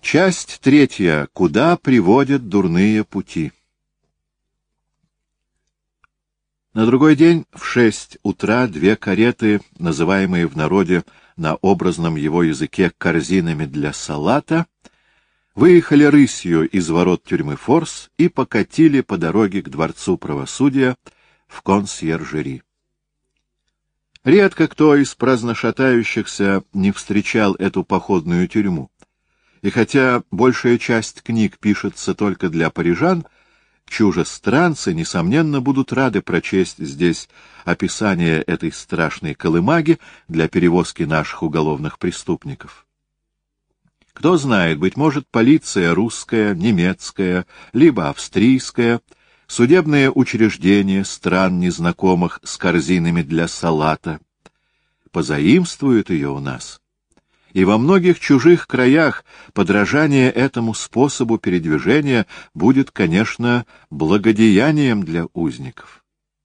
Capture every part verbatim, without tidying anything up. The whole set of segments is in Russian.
Часть третья. Куда приводят дурные пути? На другой день в шесть утра две кареты, называемые в народе на образном его языке корзинами для салата, выехали рысью из ворот тюрьмы Форс и покатили по дороге к Дворцу правосудия в консьержери. Редко кто из праздношатающихся не встречал эту походную тюрьму. И хотя большая часть книг пишется только для парижан, чужестранцы, несомненно, будут рады прочесть здесь описание этой страшной колымаги для перевозки наших уголовных преступников. Кто знает, быть может, полиция русская, немецкая, либо австрийская, судебные учреждения стран, незнакомых с корзинами для салата, позаимствуют ее у нас. И во многих чужих краях подражание этому способу передвижения будет, конечно, благодеянием для узников.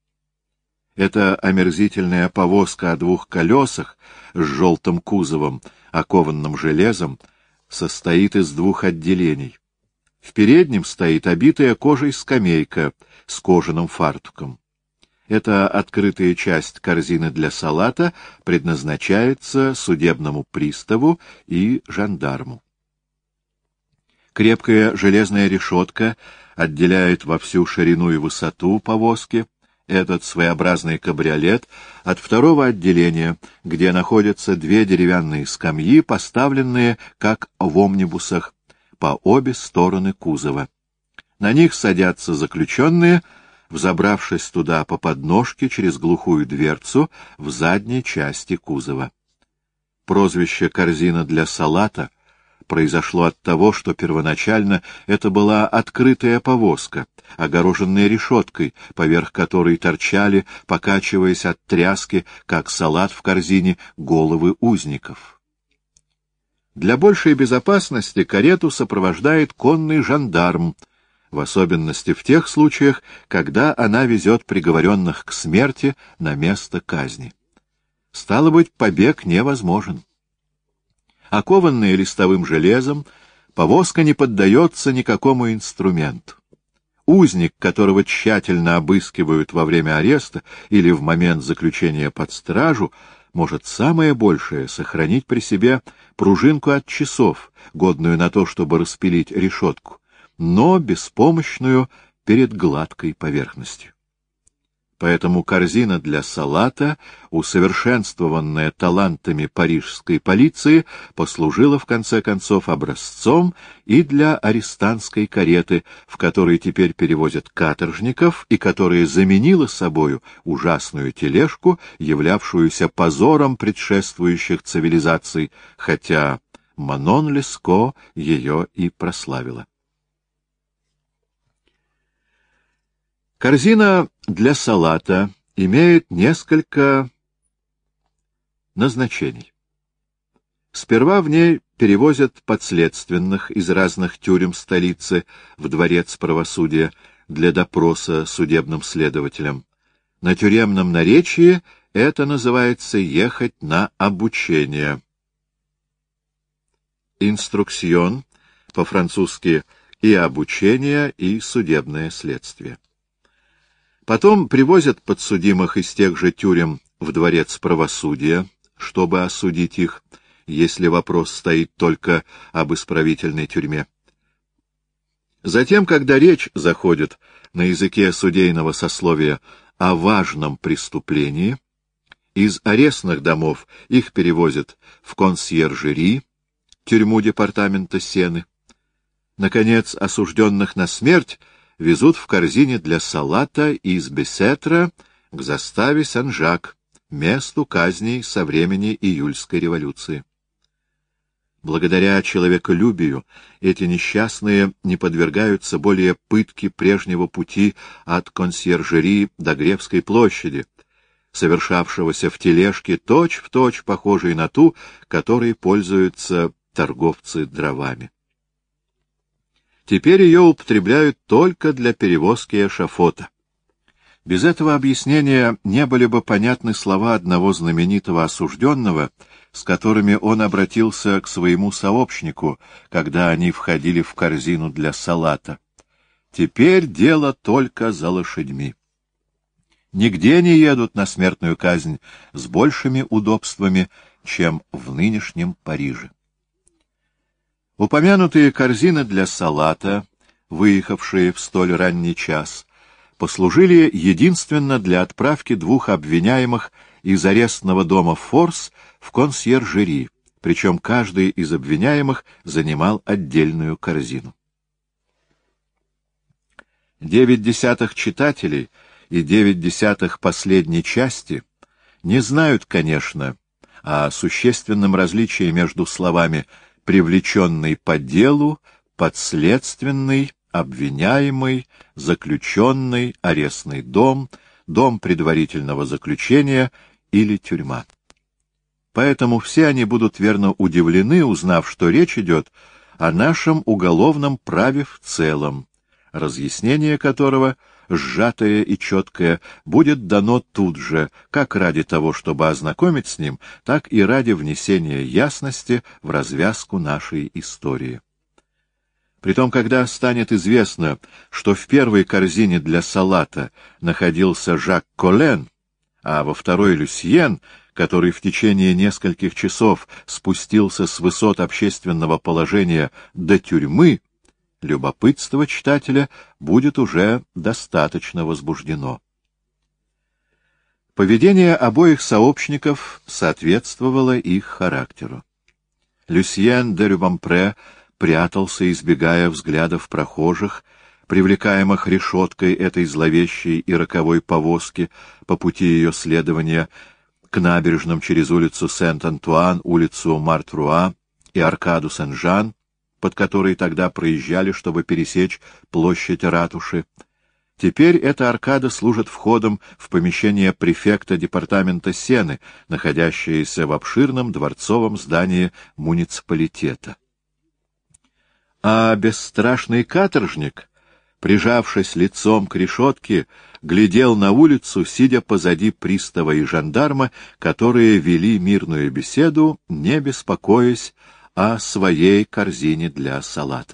Эта омерзительная повозка о двух колесах с желтым кузовом, окованным железом, состоит из двух отделений. В переднем стоит обитая кожей скамейка с кожаным фартуком. Эта открытая часть корзины для салата предназначается судебному приставу и жандарму. Крепкая железная решетка отделяет во всю ширину и высоту повозки этот своеобразный кабриолет от второго отделения, где находятся две деревянные скамьи, поставленные, как в омнибусах, по обе стороны кузова. На них садятся заключенные, взобравшись туда по подножке через глухую дверцу в задней части кузова. Прозвище «корзина для салата» произошло от того, что первоначально это была открытая повозка, огороженная решеткой, поверх которой торчали, покачиваясь от тряски, как салат в корзине, головы узников. Для большей безопасности карету сопровождает конный жандарм, в особенности в тех случаях, когда она везет приговоренных к смерти на место казни. Стало быть, побег невозможен. Окованная листовым железом, повозка не поддается никакому инструменту. Узник, которого тщательно обыскивают во время ареста или в момент заключения под стражу, может самое большее сохранить при себе пружинку от часов, годную на то, чтобы распилить решетку, но беспомощную перед гладкой поверхностью. Поэтому корзина для салата, усовершенствованная талантами парижской полиции, послужила в конце концов образцом и для арестантской кареты, в которой теперь перевозят каторжников и которая заменила собою ужасную тележку, являвшуюся позором предшествующих цивилизаций, хотя Манон Леско ее и прославила. Корзина для салата имеет несколько назначений. Сперва в ней перевозят подследственных из разных тюрем столицы в дворец правосудия для допроса судебным следователям. На тюремном наречии это называется ехать на обучение. Инструкцион, по-французски и обучение, и судебное следствие. Потом привозят подсудимых из тех же тюрем в дворец правосудия, чтобы осудить их, если вопрос стоит только об исправительной тюрьме. Затем, когда речь заходит на языке судейного сословия о важном преступлении, из арестных домов их перевозят в консьержери, тюрьму департамента Сены. Наконец, осужденных на смерть везут в корзине для салата из Бесетра к заставе Сен-Жак, месту казней со времени июльской революции. Благодаря человеколюбию эти несчастные не подвергаются более пытке прежнего пути от консьержери до Гревской площади, совершавшегося в тележке точь-в-точь похожей на ту, которой пользуются торговцы дровами. Теперь ее употребляют только для перевозки эшафота. Без этого объяснения не были бы понятны слова одного знаменитого осужденного, с которыми он обратился к своему сообщнику, когда они входили в корзину для салата. Теперь дело только за лошадьми. Нигде не едут на смертную казнь с большими удобствами, чем в нынешнем Париже. Упомянутые корзины для салата, выехавшие в столь ранний час, послужили единственно для отправки двух обвиняемых из арестного дома Форс в консьержери, причем каждый из обвиняемых занимал отдельную корзину. Девять десятых читателей и девять десятых последней части не знают, конечно, о существенном различии между словами «привлеченный по делу», «подследственный», «обвиняемый», «заключенный», «арестный дом», «дом предварительного заключения» или «тюрьма». Поэтому все они будут верно удивлены, узнав, что речь идет о нашем уголовном праве в целом, разъяснение которого, сжатое и четкое, будет дано тут же, как ради того, чтобы ознакомить с ним, так и ради внесения ясности в развязку нашей истории. Притом, когда станет известно, что в первой корзине для салата находился Жак Коллен, а во второй — Люсьен, который в течение нескольких часов спустился с высот общественного положения до тюрьмы, любопытство читателя будет уже достаточно возбуждено. Поведение обоих сообщников соответствовало их характеру. Люсьен де Рюбампре прятался, избегая взглядов прохожих, привлекаемых решеткой этой зловещей и роковой повозки по пути ее следования к набережным через улицу Сент-Антуан, улицу Мартруа и аркаду Сен-Жан, под которой тогда проезжали, чтобы пересечь площадь ратуши. Теперь эта аркада служит входом в помещение префекта департамента Сены, находящееся в обширном дворцовом здании муниципалитета. А бесстрашный каторжник, прижавшись лицом к решетке, глядел на улицу, сидя позади пристава и жандарма, которые вели мирную беседу, не беспокоясь о своей корзине для салата.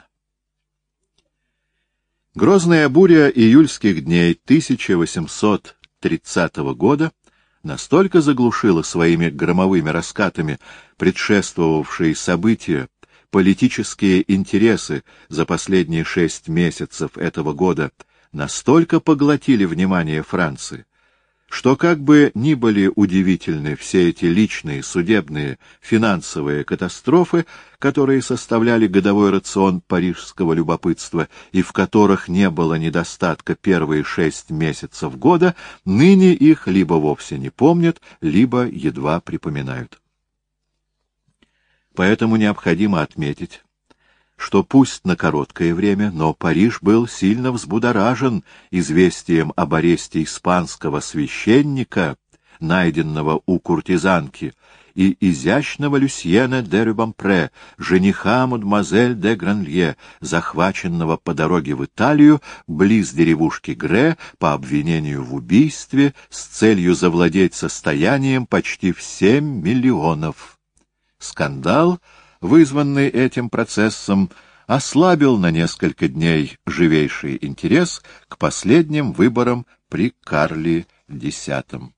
Грозная буря июльских дней тысяча восемьсот тридцатого года настолько заглушила своими громовыми раскатами предшествовавшие события, политические интересы за последние шесть месяцев этого года настолько поглотили внимание Франции, что как бы ни были удивительны все эти личные, судебные, финансовые катастрофы, которые составляли годовой рацион парижского любопытства и в которых не было недостатка первые шесть месяцев года, ныне их либо вовсе не помнят, либо едва припоминают. Поэтому необходимо отметить, что пусть на короткое время, но Париж был сильно взбудоражен известием об аресте испанского священника, найденного у куртизанки, и изящного Люсьена де Рюбампре, жениха мадемуазель де Гранлье, захваченного по дороге в Италию близ деревушки Гре по обвинению в убийстве с целью завладеть состоянием почти в семь миллионов. Скандал, вызванный этим процессом, ослабил на несколько дней живейший интерес к последним выборам при Карле X.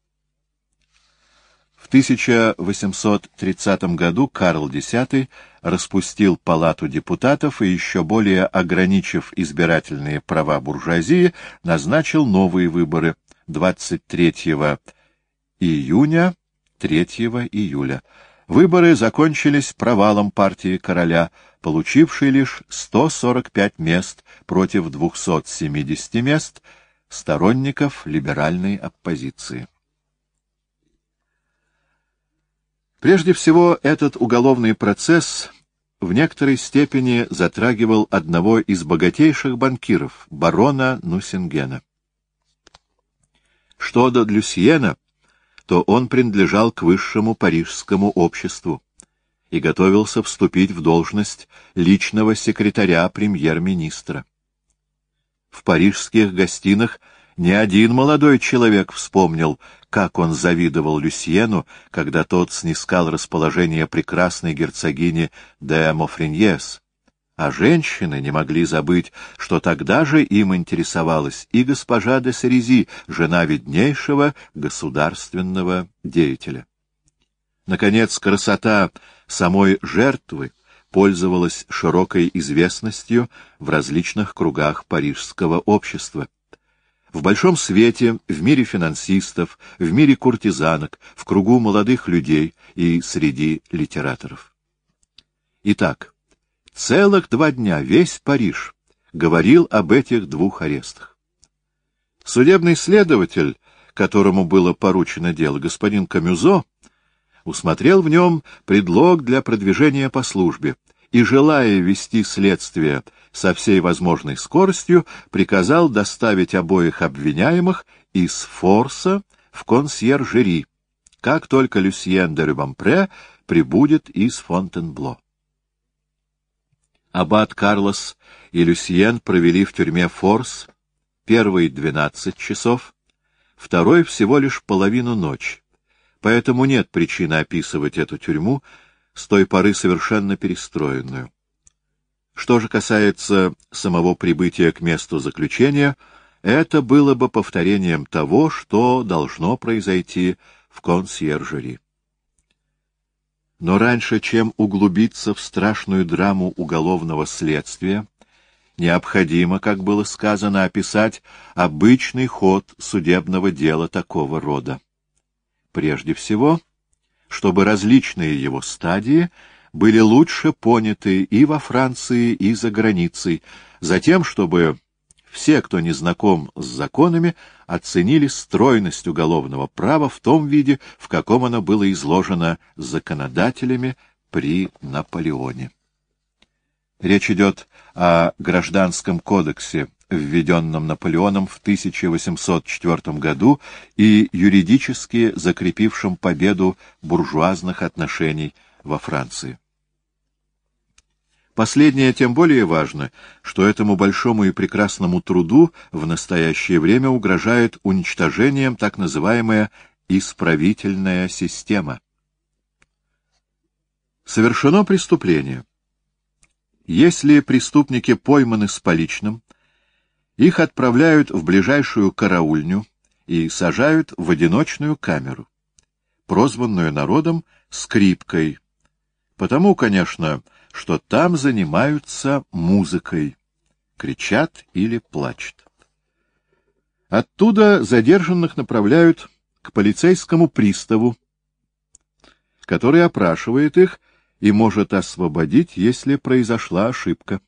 В тысяча восемьсот тридцатом году Карл X распустил Палату депутатов и, еще более ограничив избирательные права буржуазии, назначил новые выборы двадцать третьего июня — третьего июля. Выборы закончились провалом партии короля, получившей лишь сто сорок пять мест против двухсот семидесяти мест сторонников либеральной оппозиции. Прежде всего, этот уголовный процесс в некоторой степени затрагивал одного из богатейших банкиров, барона Нусингена. Что до Люсьена, то он принадлежал к высшему парижскому обществу и готовился вступить в должность личного секретаря премьер-министра. В парижских гостинах Ни один молодой человек вспомнил, как он завидовал Люсьену, когда тот снискал расположение прекрасной герцогини де Мофриньес. А женщины не могли забыть, что тогда же им интересовалась и госпожа де Сарези, жена виднейшего государственного деятеля. Наконец, красота самой жертвы пользовалась широкой известностью в различных кругах парижского общества. В большом свете, в мире финансистов, в мире куртизанок, в кругу молодых людей и среди литераторов. Итак, целых два дня весь Париж говорил об этих двух арестах. Судебный следователь, которому было поручено дело, господин Камюзо, усмотрел в нем предлог для продвижения по службе и, желая вести следствие со всей возможной скоростью, приказал доставить обоих обвиняемых из Форса в консьержери, как только Люсьен де Рюбампре прибудет из Фонтенбло. Аббат Карлос и Люсьен провели в тюрьме Форс первый двенадцать часов, второй всего лишь половину ночи, поэтому нет причины описывать эту тюрьму, с той поры совершенно перестроенную. Что же касается самого прибытия к месту заключения, это было бы повторением того, что должно произойти в консьержери. Но раньше, чем углубиться в страшную драму уголовного следствия, необходимо, как было сказано, описать обычный ход судебного дела такого рода. Прежде всего, чтобы различные его стадии были лучше поняты и во Франции, и за границей, затем, чтобы все, кто не знаком с законами, оценили стройность уголовного права в том виде, в каком оно было изложено законодателями при Наполеоне. Речь идет о Гражданском кодексе, введенном Наполеоном в тысяча восемьсот четвёртом году и юридически закрепившем победу буржуазных отношений во Франции. Последнее тем более важно, что этому большому и прекрасному труду в настоящее время угрожает уничтожением так называемая исправительная система. Совершено преступление. Если преступники пойманы с поличным, их отправляют в ближайшую караульню и сажают в одиночную камеру, прозванную народом скрипкой, потому, конечно, что там занимаются музыкой, кричат или плачут. Оттуда задержанных направляют к полицейскому приставу, который опрашивает их и может освободить, если произошла ошибка.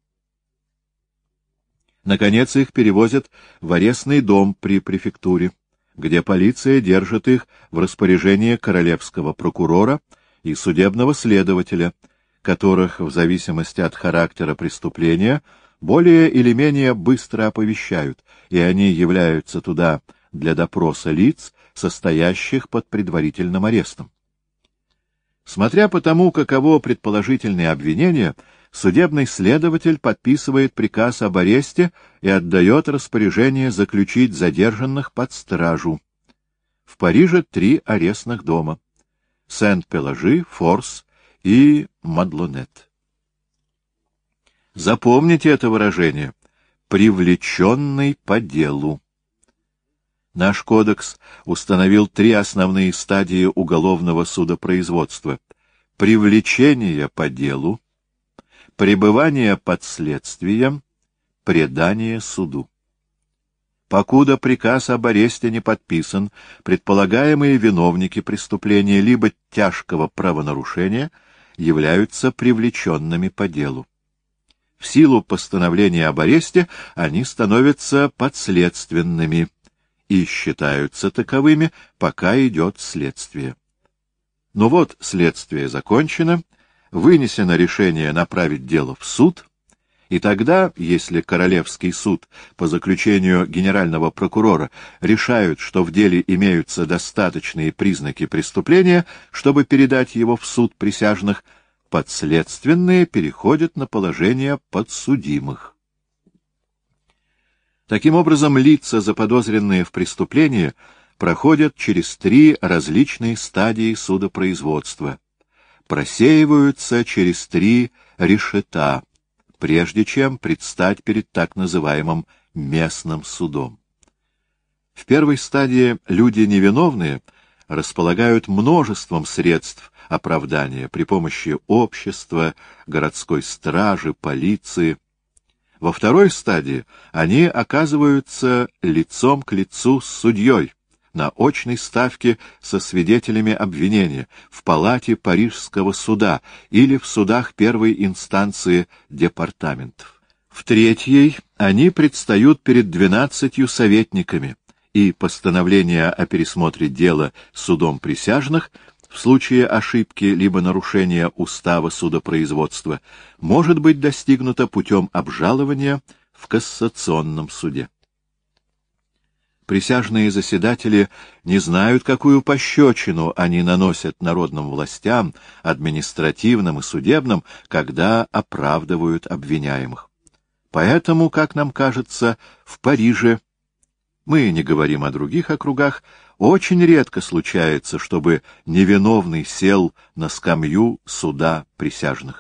Наконец их перевозят в арестный дом при префектуре, где полиция держит их в распоряжении королевского прокурора и судебного следователя, которых, в зависимости от характера преступления, более или менее быстро оповещают, и они являются туда для допроса лиц, состоящих под предварительным арестом. Смотря по тому, каково предположительное обвинение, судебный следователь подписывает приказ об аресте и отдает распоряжение заключить задержанных под стражу. В Париже три арестных дома — Сент-Пеложи, Форс и Мадлонет. Запомните это выражение — «привлеченный по делу». Наш кодекс установил три основные стадии уголовного судопроизводства — привлечение по делу, пребывание под следствием, предание суду. Покуда приказ об аресте не подписан, предполагаемые виновники преступления либо тяжкого правонарушения являются привлеченными по делу. В силу постановления об аресте они становятся подследственными и считаются таковыми, пока идет следствие. Но вот следствие закончено, вынесено решение направить дело в суд, и тогда, если Королевский суд по заключению генерального прокурора решают, что в деле имеются достаточные признаки преступления, чтобы передать его в суд присяжных, подследственные переходят на положение подсудимых. Таким образом, лица, заподозренные в преступлении, проходят через три различные стадии судопроизводства, просеиваются через три решета, прежде чем предстать перед так называемым местным судом. В первой стадии люди невиновные располагают множеством средств оправдания при помощи общества, городской стражи, полиции. Во второй стадии они оказываются лицом к лицу с судьей, на очной ставке со свидетелями обвинения, в палате Парижского суда или в судах первой инстанции департаментов. В третьей они предстают перед двенадцатью советниками, и постановление о пересмотре дела судом присяжных в случае ошибки либо нарушения устава судопроизводства может быть достигнуто путем обжалования в кассационном суде. Присяжные заседатели не знают, какую пощечину они наносят народным властям, административным и судебным, когда оправдывают обвиняемых. Поэтому, как нам кажется, в Париже, мы не говорим о других округах, очень редко случается, чтобы невиновный сел на скамью суда присяжных.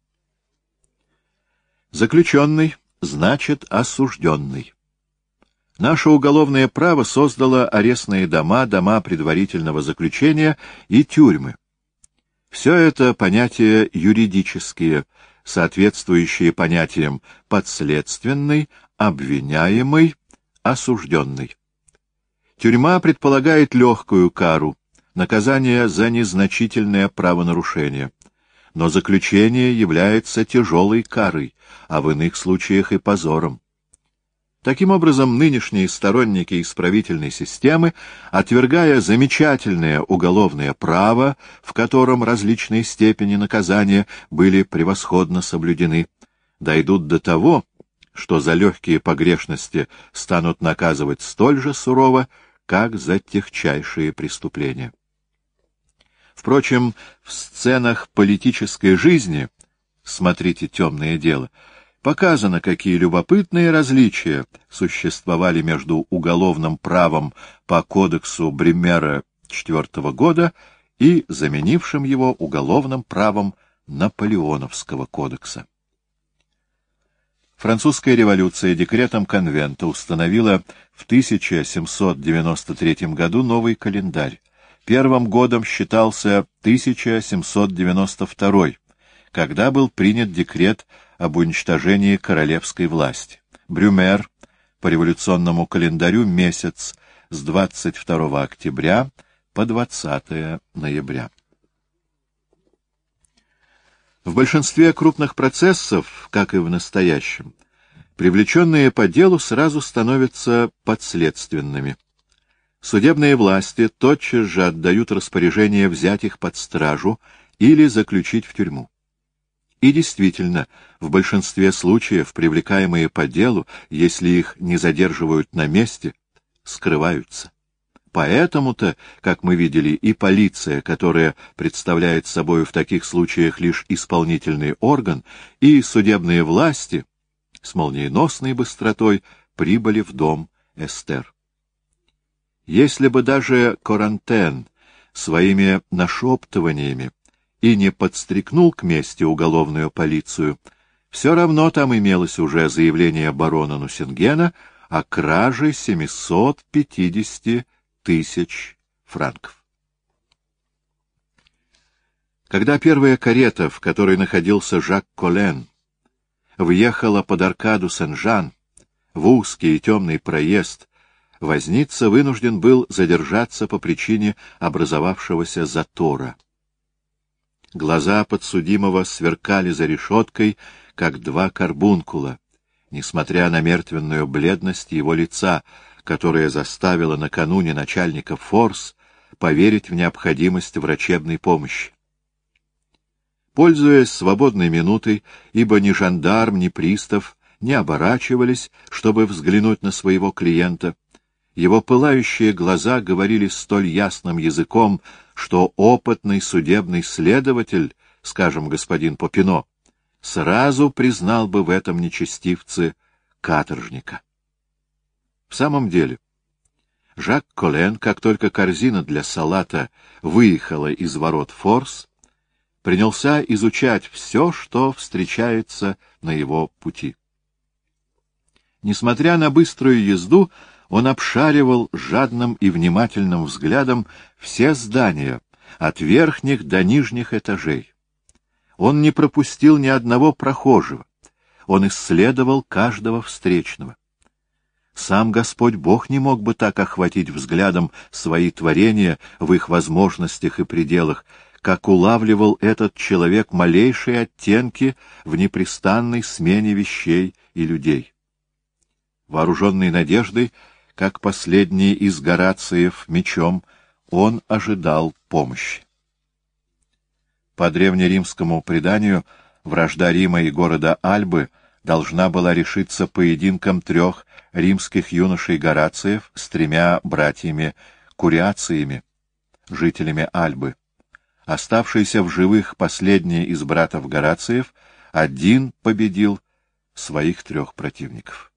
Заключенный значит осужденный. Наше уголовное право создало арестные дома, дома предварительного заключения и тюрьмы. Все это понятия юридические, соответствующие понятиям подследственный, обвиняемый, осужденный. Тюрьма предполагает легкую кару, наказание за незначительное правонарушение. Но заключение является тяжелой карой, а в иных случаях и позором. Таким образом, нынешние сторонники исправительной системы, отвергая замечательное уголовное право, в котором различные степени наказания были превосходно соблюдены, дойдут до того, что за легкие погрешности станут наказывать столь же сурово, как за тягчайшие преступления. Впрочем, в сценах политической жизни, смотрите «Темное дело», показано, какие любопытные различия существовали между уголовным правом по кодексу Брюмера четвёртого года и заменившим его уголовным правом Наполеоновского кодекса. Французская революция декретом конвента установила в тысяча семьсот девяносто третьем году новый календарь. Первым годом считался тысяча семьсот девяносто второй, когда был принят декрет об уничтожении королевской власти. Брюмер по революционному календарю месяц с двадцать второго октября по двадцатое ноября. В большинстве крупных процессов, как и в настоящем, привлеченные по делу сразу становятся подследственными. Судебные власти тотчас же отдают распоряжение взять их под стражу или заключить в тюрьму. И действительно, в большинстве случаев привлекаемые по делу, если их не задерживают на месте, скрываются. Поэтому-то, как мы видели, и полиция, которая представляет собой в таких случаях лишь исполнительный орган, и судебные власти с молниеносной быстротой прибыли в дом Эстер. Если бы даже Корантен своими нашептываниями и не подстрекнул к мести уголовную полицию, все равно там имелось уже заявление барона Нусингена о краже семисот пятидесяти тысяч франков. Когда первая карета, в которой находился Жак Колен, въехала под аркаду Сен-Жан, в узкий и темный проезд, возница вынужден был задержаться по причине образовавшегося затора. Глаза подсудимого сверкали за решеткой, как два карбункула, несмотря на мертвенную бледность его лица, которая заставила накануне начальника Форс поверить в необходимость врачебной помощи. Пользуясь свободной минутой, ибо ни жандарм, ни пристав не оборачивались, чтобы взглянуть на своего клиента, его пылающие глаза говорили столь ясным языком, что опытный судебный следователь, скажем, господин Попино, сразу признал бы в этом нечестивце каторжника. В самом деле, Жак Колен, как только корзина для салата выехала из ворот Форс, принялся изучать все, что встречается на его пути. Несмотря на быструю езду, он обшаривал жадным и внимательным взглядом все здания, от верхних до нижних этажей. Он не пропустил ни одного прохожего, он исследовал каждого встречного. Сам Господь Бог не мог бы так охватить взглядом свои творения в их возможностях и пределах, как улавливал этот человек малейшие оттенки в непрестанной смене вещей и людей. Вооруженный надеждой, как последний из Горациев мечом, он ожидал помощи. По древнеримскому преданию, вражда Рима и города Альбы должна была решиться поединком трех римских юношей Горациев с тремя братьями Куриациями, жителями Альбы. Оставшийся в живых последний из братов Горациев один победил своих трех противников.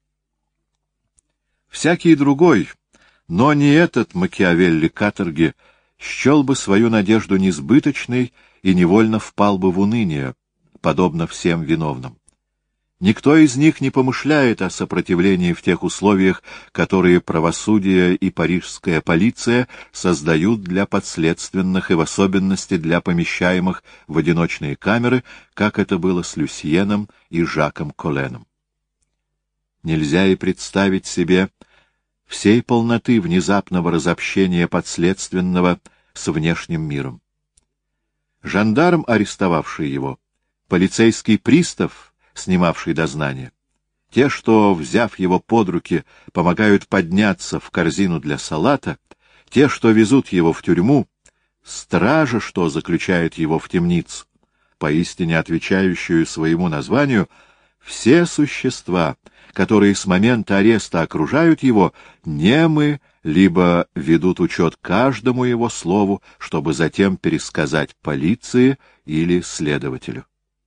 Всякий другой, но не этот Макиавелли каторги, счел бы свою надежду несбыточной и невольно впал бы в уныние, подобно всем виновным. Никто из них не помышляет о сопротивлении в тех условиях, которые правосудие и парижская полиция создают для подследственных и в особенности для помещаемых в одиночные камеры, как это было с Люсьеном и Жаком Коленом. Нельзя и представить себе всей полноты внезапного разобщения подследственного с внешним миром. Жандарм, арестовавший его, полицейский пристав, снимавший дознание, те, что, взяв его под руки, помогают подняться в корзину для салата, те, что везут его в тюрьму, стража, что заключает его в темницу, поистине отвечающую своему названию, все существа, которые с момента ареста окружают его, немы, либо ведут учет каждому его слову, чтобы затем пересказать полиции или следователю.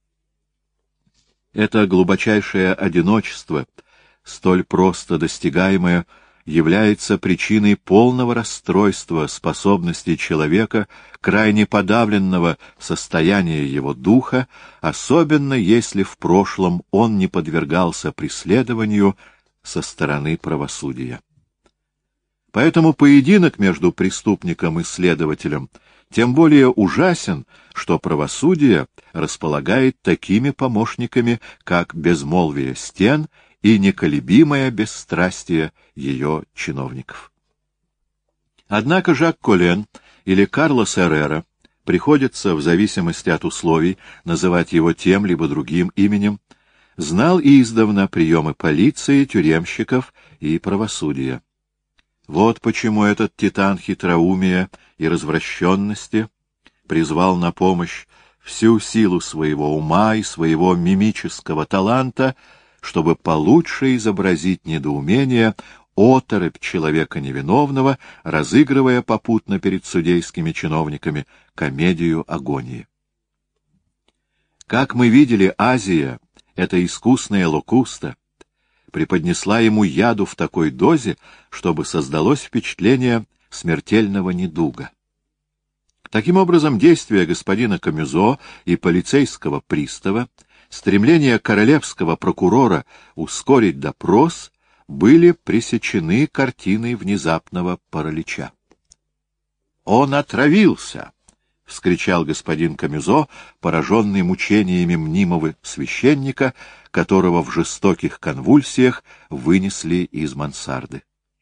Это глубочайшее одиночество, столь просто достигаемое, является причиной полного расстройства способностей человека, крайне подавленного состояния его духа, особенно если в прошлом он не подвергался преследованию со стороны правосудия. Поэтому поединок между преступником и следователем тем более ужасен, что правосудие располагает такими помощниками, как безмолвие стен и неколебимое бесстрастие ее чиновников. Однако Жак Колен или Карлос Эррера, приходится в зависимости от условий называть его тем либо другим именем, знал издавна приемы полиции, тюремщиков и правосудия. Вот почему этот титан хитроумия и развращенности призвал на помощь всю силу своего ума и своего мимического таланта, чтобы получше изобразить недоумение, оторопь человека невиновного, разыгрывая попутно перед судейскими чиновниками комедию агонии. Как мы видели, Азия, эта искусная локуста, преподнесла ему яду в такой дозе, чтобы создалось впечатление смертельного недуга. Таким образом, действия господина Камюзо и полицейского пристава, стремление королевского прокурора ускорить допрос были пресечены картиной внезапного паралича. «Он отравился!» — вскричал господин Камюзо, пораженный мучениями мнимого священника, которого в жестоких конвульсиях вынесли из мансарды.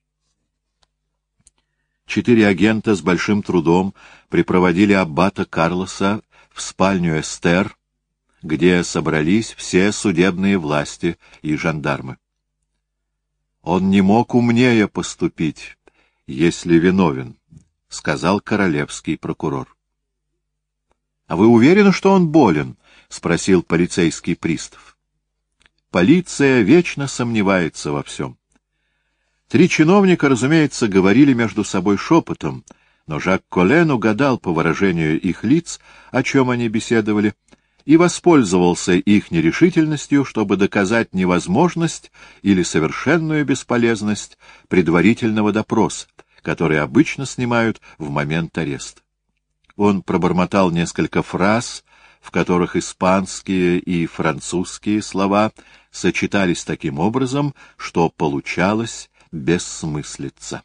Четыре агента с большим трудом припроводили аббата Карлоса в спальню Эстер, где собрались все судебные власти и жандармы. «Он не мог умнее поступить, если виновен», — сказал королевский прокурор. — А вы уверены, что он болен? — спросил полицейский пристав. Полиция вечно сомневается во всем. Три чиновника, разумеется, говорили между собой шепотом, но Жак Колен угадал по выражению их лиц, о чем они беседовали, и воспользовался их нерешительностью, чтобы доказать невозможность или совершенную бесполезность предварительного допроса, который обычно снимают в момент ареста. Он пробормотал несколько фраз, в которых испанские и французские слова сочетались таким образом, что получалось бессмыслица.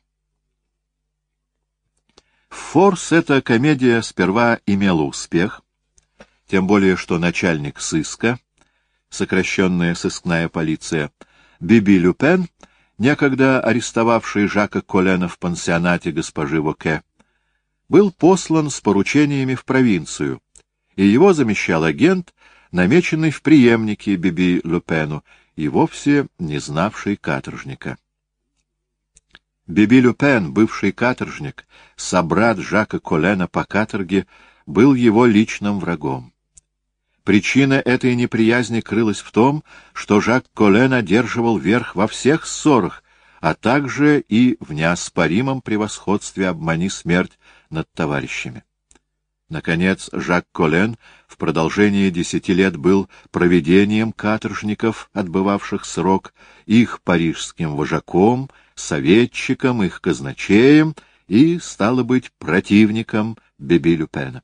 «Форс» — эта комедия сперва имела успех, тем более что начальник сыска, сокращенная сыскная полиция, Биби Люпен, некогда арестовавший Жака Колена в пансионате госпожи Воке, был послан с поручениями в провинцию, и его замещал агент, намеченный в преемнике Биби Люпену и вовсе не знавший каторжника. Биби Люпен, бывший каторжник, собрат Жака Колена по каторге, был его личным врагом. Причина этой неприязни крылась в том, что Жак Колен одерживал верх во всех ссорах, а также и в неоспоримом превосходстве «обмани смерть» над товарищами. Наконец, Жак Колен в продолжении десяти лет был провидением каторжников, отбывавших срок, их парижским вожаком, советчиком, их казначеем и, стало быть, противником Биби Люпена.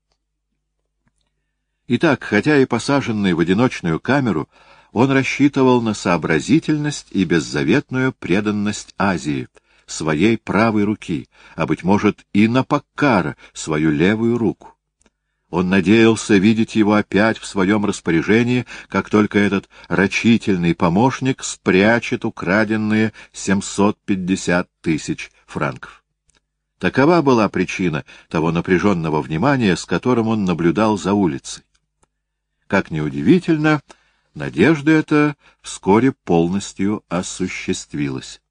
Итак, хотя и посаженный в одиночную камеру, он рассчитывал на сообразительность и беззаветную преданность Азии, своей правой руки, а, быть может, и на Паккара, свою левую руку. Он надеялся видеть его опять в своем распоряжении, как только этот рачительный помощник спрячет украденные семьсот пятьдесят тысяч франков. Такова была причина того напряженного внимания, с которым он наблюдал за улицей. Как ни удивительно, надежда эта вскоре полностью осуществилась.